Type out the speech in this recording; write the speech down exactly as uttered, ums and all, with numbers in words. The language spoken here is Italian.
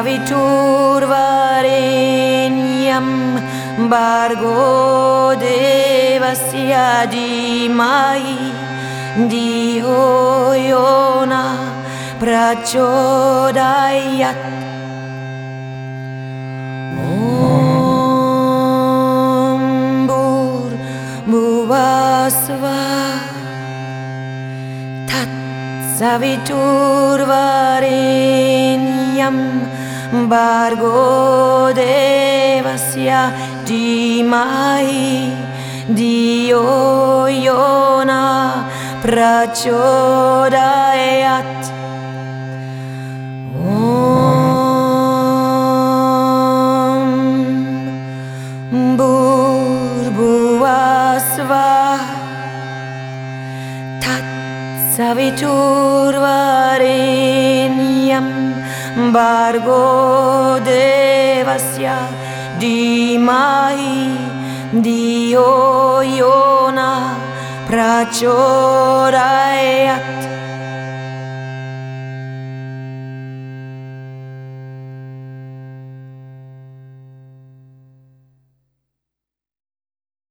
Saviturvarenyam Bhargo Devasya Dhimai Dhiyo Yona Prachodayat. Om Bhuvasvaha Tat Saviturvarenyam Bhargo Devasya Dhimai Dhiyo Yona Prachodayat. Om Bhuvasvaha Tat Saviturvarenyam Bhargo Devasya Dhimai Dhiyo Yona Prachodayat.